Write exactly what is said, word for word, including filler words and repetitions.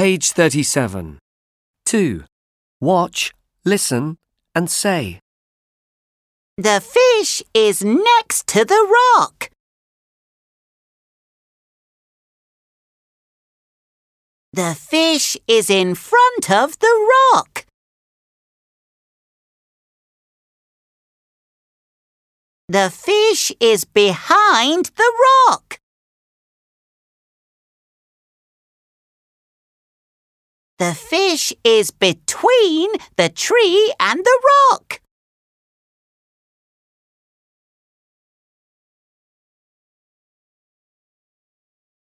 Page thirty-seven. two. Watch, listen and say. The fish is next to the rock. The fish is in front of the rock. The fish is behind the rock. The fish is between the tree and the rock.